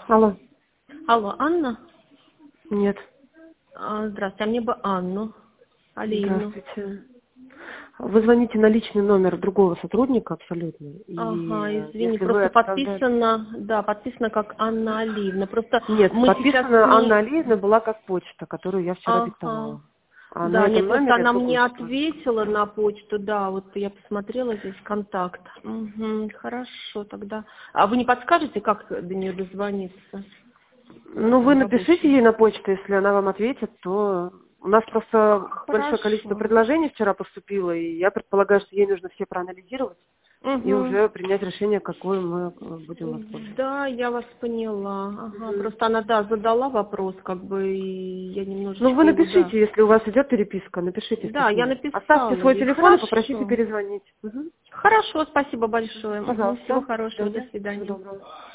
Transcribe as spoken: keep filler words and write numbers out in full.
Алло. Алло, Анна? Нет. А, Здравствуйте, а мне бы Анну Алиевну. Здравствуйте. Вы звоните на личный номер другого сотрудника абсолютно. И Ага, э, извини, если вы просто отправляете... подписано, да, подписано как Анна Алиевна. Просто Нет, мы сейчас подписана с ней... Анна Алиевна была как почта, которую я вчера Ага. диктовала. А на Да, этом нет, просто номере она мне другой сотрудник. ответила на почту, да, вот я посмотрела здесь контакт. Угу, хорошо, тогда. А вы не подскажете, как до нее дозвониться? Ну, вы напишите Рабочий. ей на почту, если она вам ответит, то... У нас просто большое количество Хорошо. предложений вчера поступило, и я предполагаю, что ей нужно все проанализировать и Угу. уже принять решение, какое мы э, будем воспользоваться. Да, я вас поняла. Ага, Мгм. просто она, да, задала вопрос, как бы, и я Ну, немножечко вы его, да. напишите, если у вас идет переписка, напишите в Да, я письме. Оставьте написала свой ей. телефон и попросите Хорошо. перезвонить. Мгм. Хорошо, спасибо большое. Мгм, всего Пожалуйста. До хорошего, до свидания. Всего свидания. доброго.